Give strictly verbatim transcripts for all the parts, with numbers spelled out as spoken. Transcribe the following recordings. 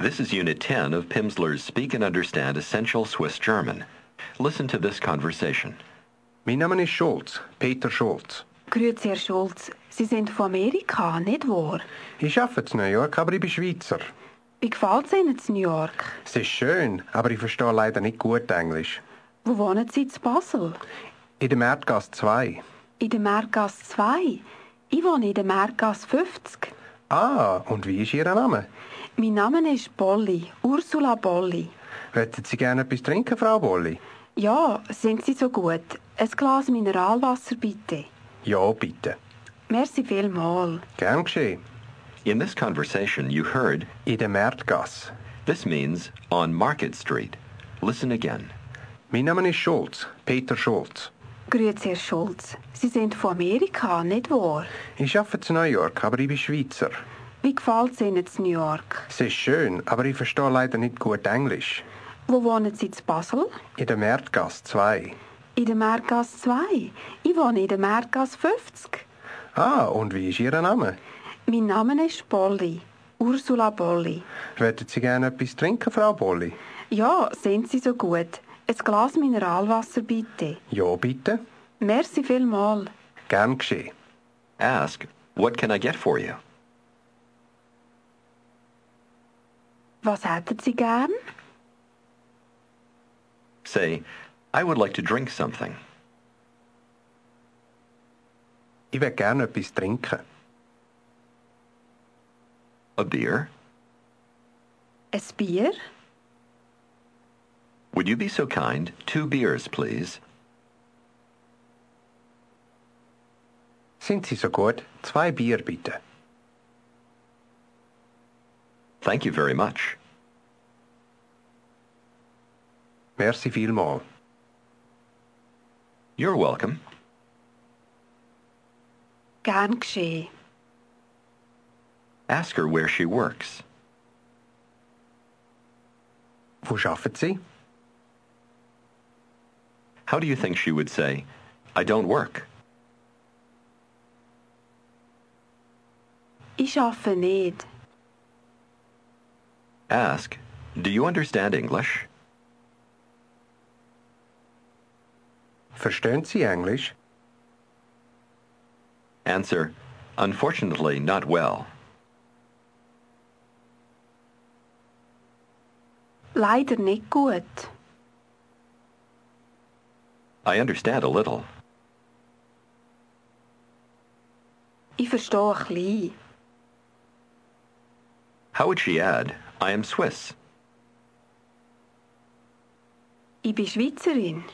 This is Unit ten of Pimsleur's Speak and Understand Essential Swiss German. Listen to this conversation. Mein Name ist Schulz, Peter Schulz. Grüezi, Herr Schulz. Sie sind von Amerika, nicht wahr? Ich arbeite in New York, aber ich bin Schweizer. Wie gefällt es Ihnen in New York? Es ist schön, aber ich verstehe leider nicht gut Englisch. Wo wohnen Sie in Basel? In der Märtgasse zwei. In der Märtgasse zwei? Ich wohne in der Märtgasse fünfzig. Ah, und wie ist Ihr Name? Mein Name ist Bolli, Ursula Bolli. Möchten Sie gerne etwas trinken, Frau Bolli? Ja, sind Sie so gut? Ein Glas Mineralwasser bitte. Ja, bitte. Merci vielmals. Gern geschehen. In this conversation, you heard, In der Märtgasse. this means on Market Street. Listen again. Mein Name ist Schulz, Peter Schulz. Grüezi, Herr Schulz. Sie sind von Amerika, nicht wahr? Ich arbeite in New York, aber ich bin Schweizer. Wie gefällt es Ihnen in New York? Es ist schön, aber ich verstehe leider nicht gut Englisch. Wo wohnen Sie in Basel? In der Märtgasse zwei. In der Märtgasse zwei. Ich wohne in der Märtgasse fünfzig. Ah, und wie ist Ihr Name? Mein Name ist Bolli, Ursula Bolli. Möchten Sie gerne etwas trinken, Frau Bolli? Ja, sind Sie so gut? Ein Glas Mineralwasser bitte. Ja, bitte. Merci vielmals. Gern geschehen. Ask, what can I get for you? Was hätten Sie gern? Say, I would like to drink something. Ich will gerne etwas trinken. A beer? Ein Bier? Would you be so kind? Two beers, please. Sind Sie so gut? Zwei Bier bitte. Thank you very much. Merci vielmals. You're welcome. Gern geschehen. Ask her where she works. Wo arbeiten Sie? How do you think she would say, I don't work? Ich arbeite nicht. Ask, do you understand English? Verstehen Sie Englisch? Answer, unfortunately not well. Leider nicht gut. I understand a little. Ich verstehe ein bisschen. How would she add, I am Swiss? Ich bin Schweizerin.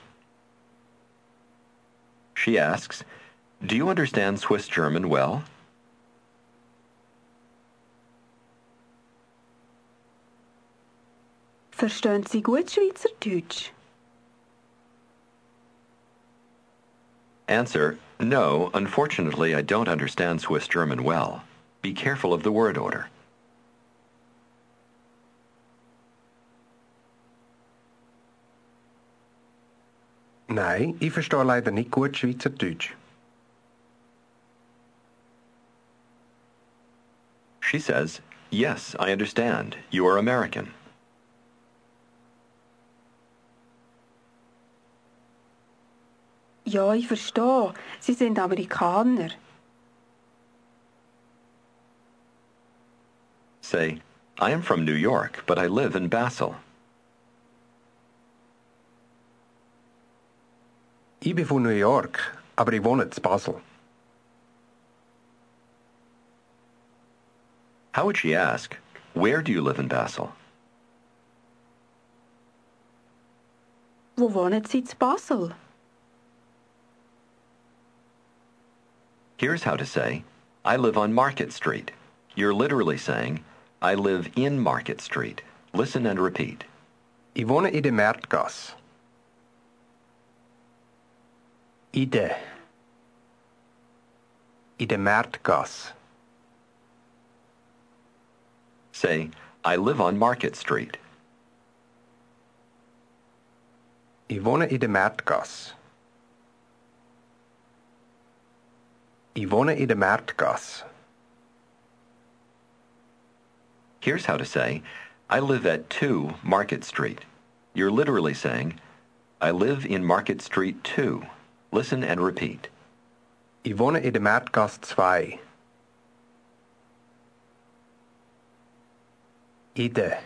She asks, do you understand Swiss German well? Verstehen Sie gut Schweizerdeutsch? Answer, no, unfortunately I don't understand Swiss German well. Be careful of the word order. Nein, ich verstehe leider nicht gut Schweizerdeutsch. She says, yes, I understand. You are American. Ja, ich verstehe. Sie sind Amerikaner. Say, I am from New York, but I live in Basel. Ich bin von New York, aber ich wohne in Basel. How would she ask, where do you live in Basel? Wo wohnen Sie in Basel? Here's how to say, I live on Market Street. You're literally saying, I live in Market Street. Listen and repeat. Ich wohne in der Märtgasse. In der. In der Märtgasse. Say, I live on Market Street. Ich wohne in der Märtgasse. Ich wohne in der Märtgasse. Here's how to say, I live at two Market Street. You're literally saying, I live in Market Street two. Listen and repeat. Ich wohne in der Märtgasse zwei. In der.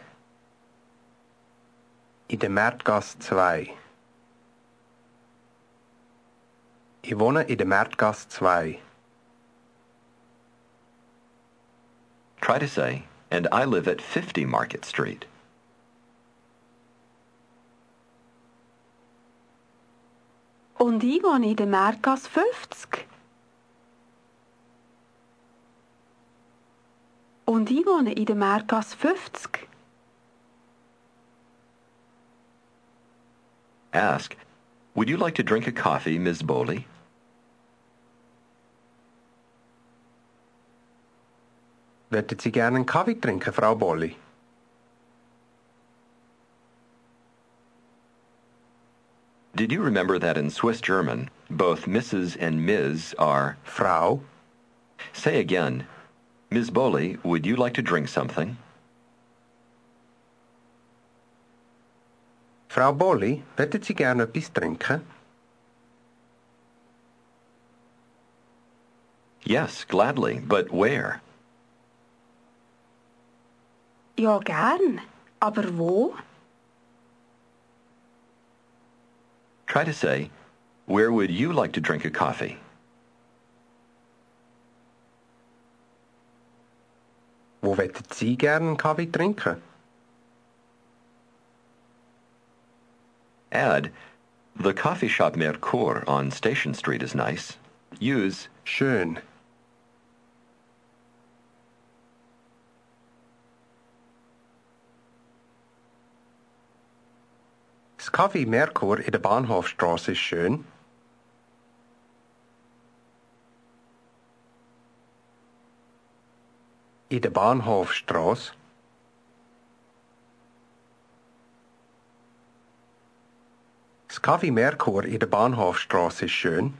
In der Märtgasse zwei. Ich wohne in der Märtgasse zwei. Try to say, and I live at fifty Market Street. Und ich wohne in der Märtgasse fünfzig. Und ich wohne in der Märtgasse fünfzig. Ask, would you like to drink a coffee, Miss Bowley? Würden Sie gerne einen Kaffee trinken, Frau Bolli? Did you remember that in Swiss German, both Missus and Miz are... Frau? Say again, Miss Bowley, would you like to drink something? Frau Bolli, würden Sie gerne etwas trinken? Yes, gladly, but where? Ja, gern. Aber wo? Try to say, where would you like to drink a coffee? Wo würden Sie gerne einen Kaffee trinken? Add, the coffee shop Mercure on Station Street is nice. Use, Schön. Das Café Mercur in der Bahnhofstrasse ist schön. In der Bahnhofstrasse. Das Café Mercur in der Bahnhofstrasse ist schön.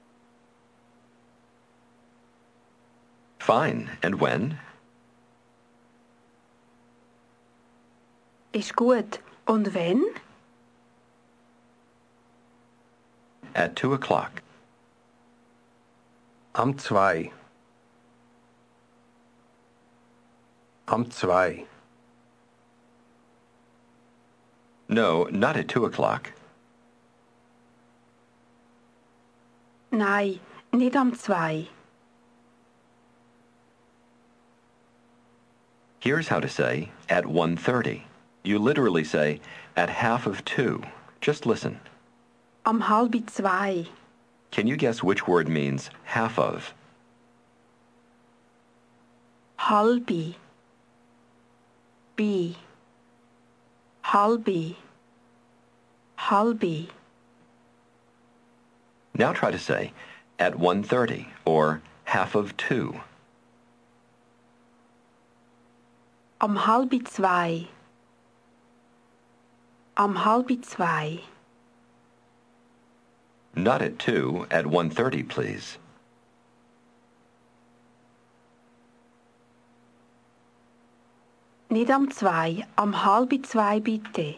fine, and when? Ist gut. Und wenn? At two o'clock. Am zwei. Am zwei. No, not at two o'clock. Nein, nicht am zwei. Here's how to say, at one thirty. You literally say, at half of two. Just listen. Am halbi zwei. Can you guess which word means half of? Halbi. Bi. Halbi. Halbi. Now try to say, at one thirty, or half of two. Am halbi zwei. Am halbi zwei. Not at two, at one thirty, please. Nicht am zwei, am halbi zwei bitte.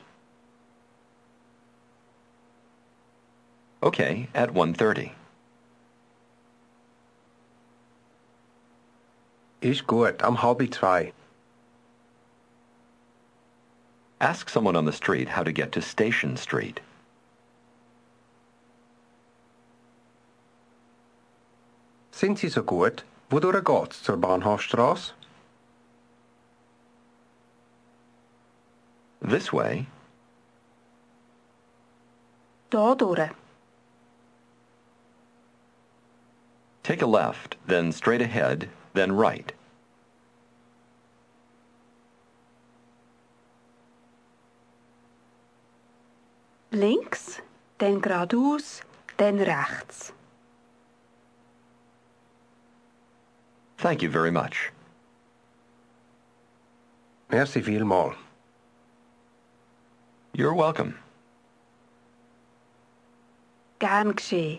Okay, at one thirty. Ist gut, am halb zwei. Ask someone on the street how to get to Station Street. Sind Sie so gut? Wodurch geht's zur Bahnhofstrasse? This way. Da durch. Take a left, then straight ahead, then right. Links, dann geradeaus, dann rechts. Thank you very much. Merci vielmal. You're welcome. Gern geschehen.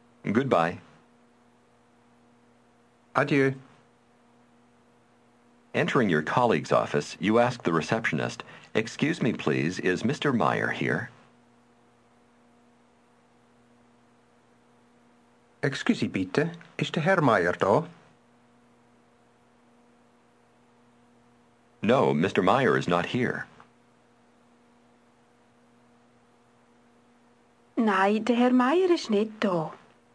Goodbye. Adieu. Entering your colleague's office, you ask the receptionist, "Excuse me, please, is Mister Meyer here?" Excuse bitte, ist der Herr Meier da? No, Mister Meyer is not here. Nein, der Herr Meier ist nicht da.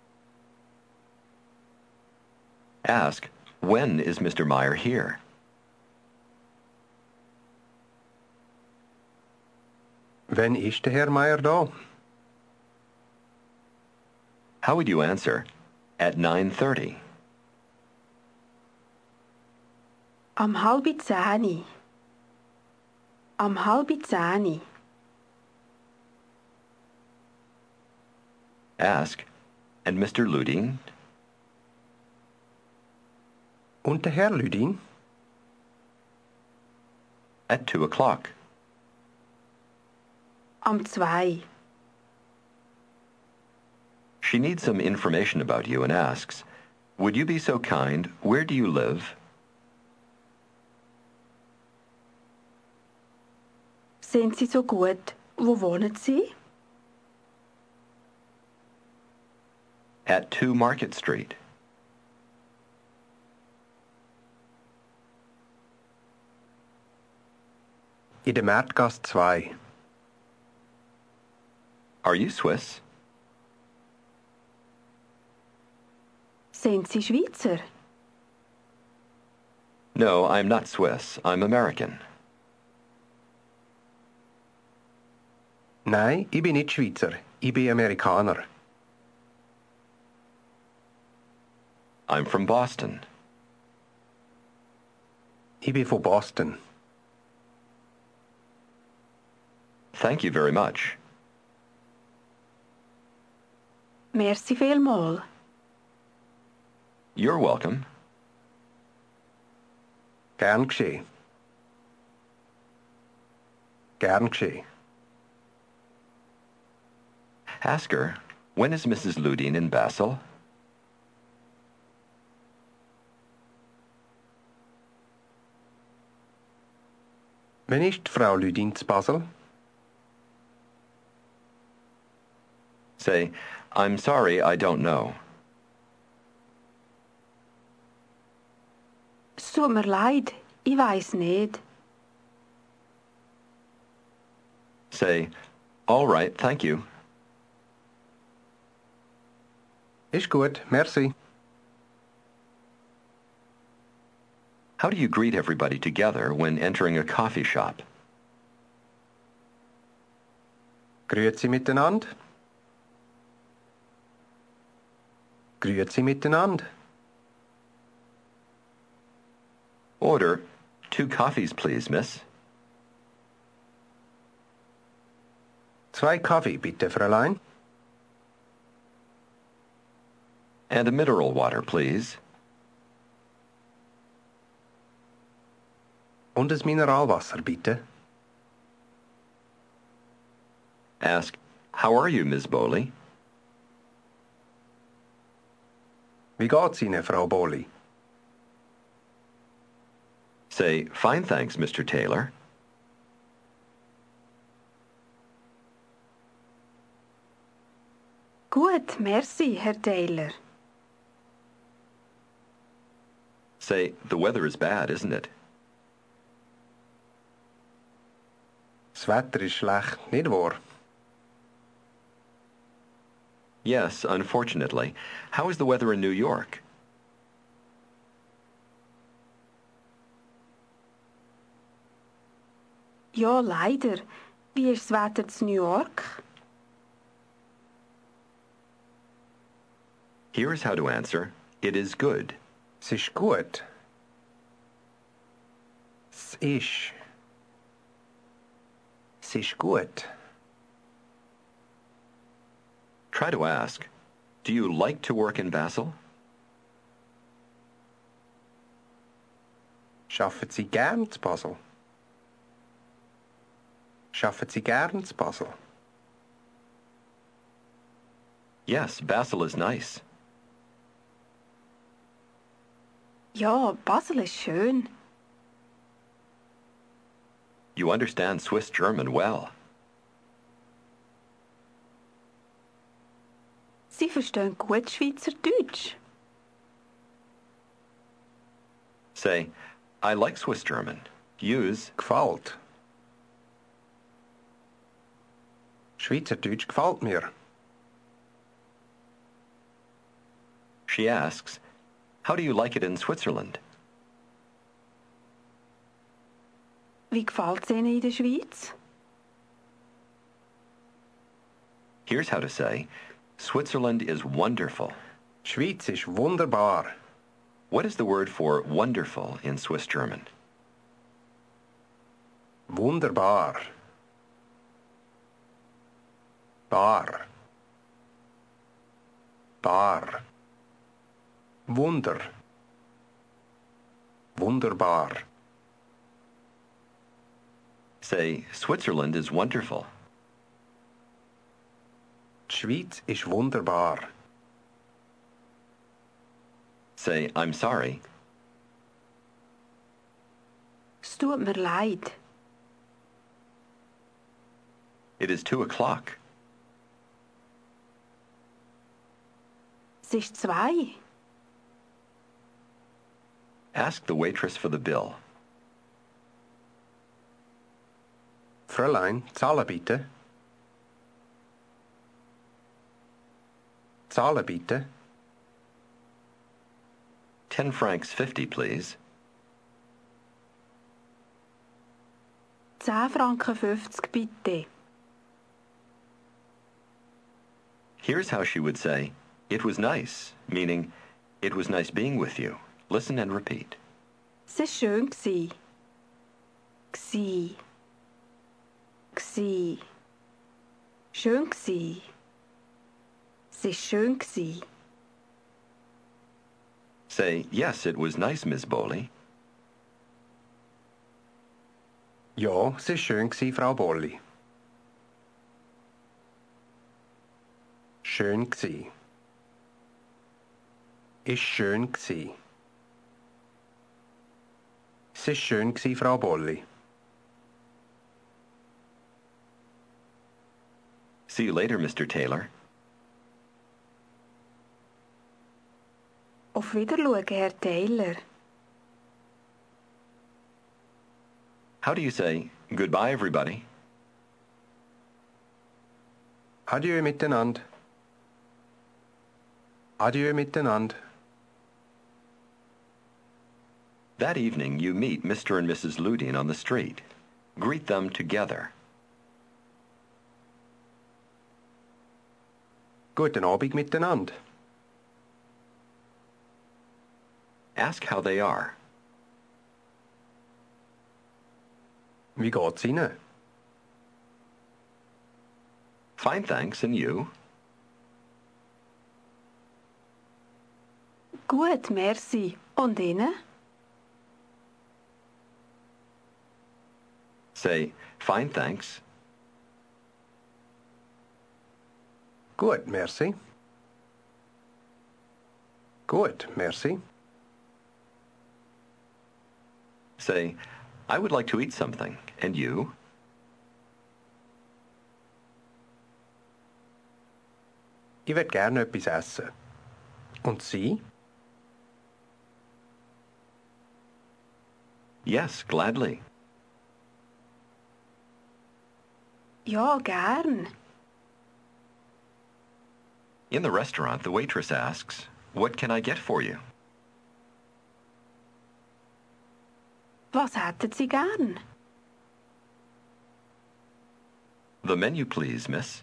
Ask, "When is Mister Meyer here?" Wann ist der Herr Meier da? How would you answer? At nine thirty. Am halb zehn. Am halb zehn. Ask, "And Mister Ludin?" Und der Herr Lüdin? At two o'clock. Am zwei. She needs some information about you and asks, "Would you be so kind, where do you live?" Sind Sie so gut? Wo wohnen Sie? At two Market Street. In der Märtgasse zwei. Are you Swiss? Sind Sie Schweizer? No, I'm not Swiss. I'm American. Nein, ich bin nicht Schweizer. Ich bin Amerikaner. I'm from Boston. Ich bin von Boston. Thank you very much. Merci vielmals. You're welcome. Gern geschehen. Gern geschehen. Ask her, "When is Missus Ludin in Basel?" Wann ist Frau Lüdin zu Basel? Say, "I'm sorry, I don't know." Es tut mir leid, ich weiß nicht. Say, "All right, thank you." Ist gut, merci. How do you greet everybody together when entering a coffee shop? Grüezi miteinander. Grüezi miteinander. Order, "Two coffees, please, miss." Zwei Kaffee, bitte, Fräulein. And a mineral water, please. Und ein Mineralwasser, bitte. Ask, "How are you, Miss Bowley?" Wie geht's Ihnen, Frau Boli? Say, "Fine, thanks, Mister Taylor." Gut, merci, Herr Taylor. Say, "The weather is bad, isn't it?" Das Wetter ist schlecht, nicht wahr? Yes, unfortunately. How is the weather in New York? Ja, leider. Wie ist das Wetter in New York? Here is how to answer, "It is good." Es ist gut. Es ist. Es ist gut. Try to ask, "Do you like to work in Basel?" Schaffen Sie gern zu Basel? Schaffen Sie gern zu Basel? Yes, Basel is nice. Ja, Basel ist schön. You understand Swiss German well. Sie verstehen gut Schweizerdeutsch. Say, I like Swiss German. Use Gefällt. Schweizerdeutsch gefällt mir. She asks, how do you like it in Switzerland? Wie gefällt es Ihnen in der Schweiz? Here's how to say, Switzerland is wonderful. Schweiz ist wunderbar. What is the word for wonderful in Swiss German? Wunderbar. Bar. Bar. Wunder. Wunderbar. Say, Switzerland is wonderful. Die Schweiz ist wunderbar. Say, I'm sorry. Es tut mir leid. It is two o'clock. Es ist zwei. Ask the waitress for the bill. Fräulein, zahlen bitte. Zahlen bitte. Ten francs fifty, please. Zehn Franken fünfzig bitte. Here's how she would say, it was nice, meaning, it was nice being with you. Listen and repeat. Es war schön. Gsi. Gsi. Gsi. Schön gsi. Es war schön gsi. Say, yes, it was nice, Miss Bowley. Ja, es war schön, gsi, Frau Bolli. Schön gsi. Ist schön gsi. Es ist schön gsi, Frau Bolli. See you later, Mister Taylor. Auf Wiedersehen, Herr Taylor. How do you say, goodbye, everybody? Adieu miteinander. Adieu miteinander. That evening, you meet Mister and Missus Ludin on the street. Greet them together. Guten Abend miteinander. Ask how they are. Wie geht's Ihnen? Fine, thanks, and you? Gut, merci. Und Ihnen? Say, fine, thanks. Gut, merci. Gut, merci. Say, I would like to eat something. And you? Ich würde gerne etwas essen. Und Sie? Yes, gladly. Ja, gern. In the restaurant, the waitress asks, what can I get for you? Was hätten Sie gern? The menu, please, miss.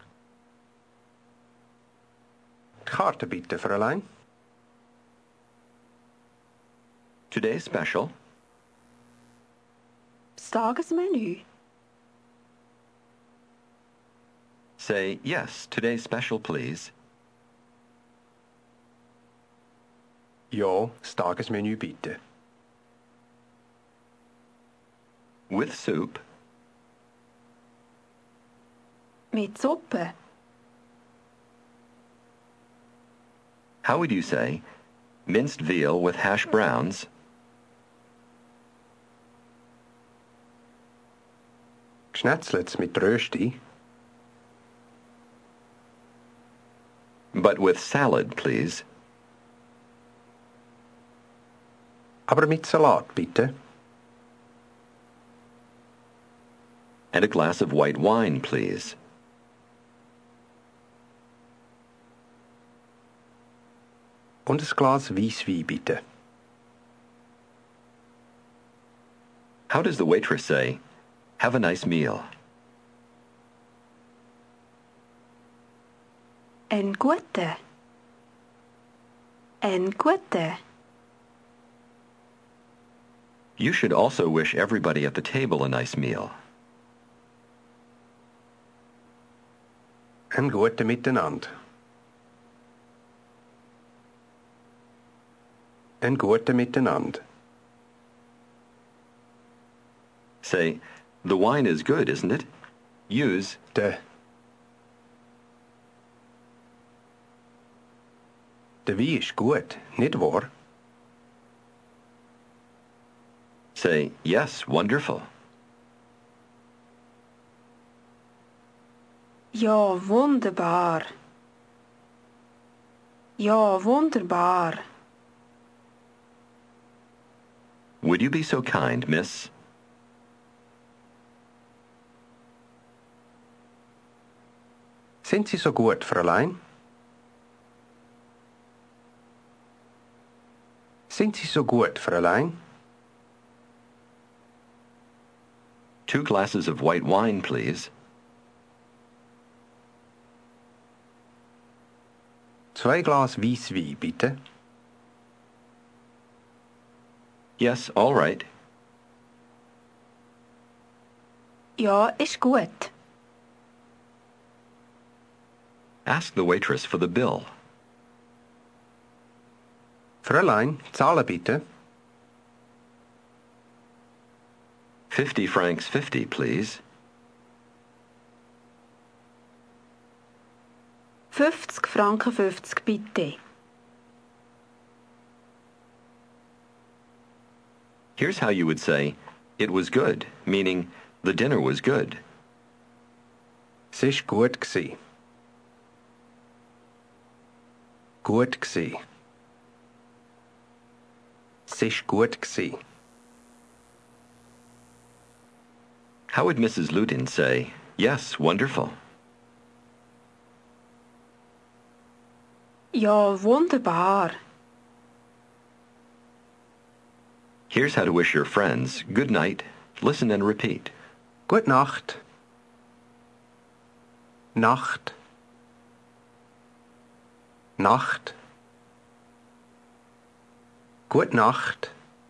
Die Karte bitte, Fräulein. Today's special. Das Tagesmenü. Say, yes, today's special, please. Ja, das Tagesmenü bitte. With soup. Mit Suppe. How would you say, minced veal with hash browns? Schnetzlets mit Rösti, but with salad, please. aber mit Salat bitte. And a glass of white wine, please. Und ein Glas Weisswein bitte. How does the waitress say, "Have a nice meal"? En gute. En gute. You should also wish everybody at the table a nice meal. Ein gute Miteinander. Ein gute Miteinander. Say, "The wine is good, isn't it?" Use De. Der Wein ist gut, nicht wahr? Say, "Yes, wonderful." Ja, wunderbar. Ja, wunderbar. Would you be so kind, miss? Sind Sie so gut, Fräulein? Sind Sie so gut, Fräulein? Two glasses of white wine, please. Zwei Glas Weisswein, bitte. Yes, all right. Ja, ist gut. Ask the waitress for the bill. Fräulein, zahle bitte. Fifty francs fifty, please. fünfzig Franken fünfzig, bitte. Here's how you would say, "It was good," meaning the dinner was good. Es ist gut gsi. Gut gsi. Es ist gut gsi. How would Missus Ludin say, "Yes, wonderful"? Ja, wunderbar. Here's how to wish your friends good night. Listen and repeat. Gut Nacht. Nacht. Nacht. Gut Nacht.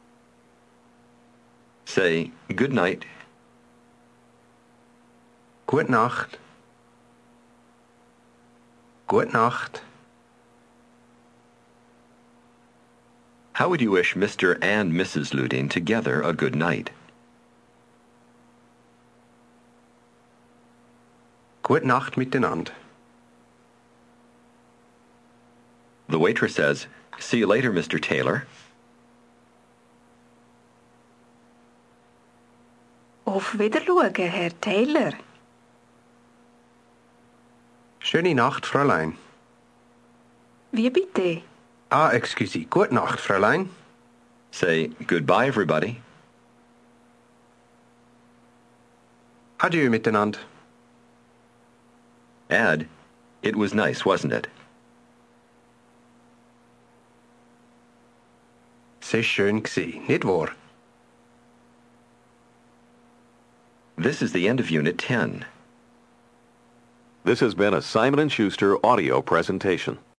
Say, "Good night." Gut Nacht. Gut Nacht. How would you wish Mister and Missus Ludin together a good night? Gut Nacht miteinander. The waitress says, "See you later, Mister Taylor." Auf Wiedersehen, Herr Taylor. Schöne Nacht, Fräulein. Wie bitte? Ah, excuse. Gut Nacht, Fräulein. Say, "Goodbye, everybody." Adieu miteinander. Add, "It was nice, wasn't it?" Es ist schön gsi, nicht wahr? This is the end of Unit ten. This has been a Simon and Schuster audio presentation.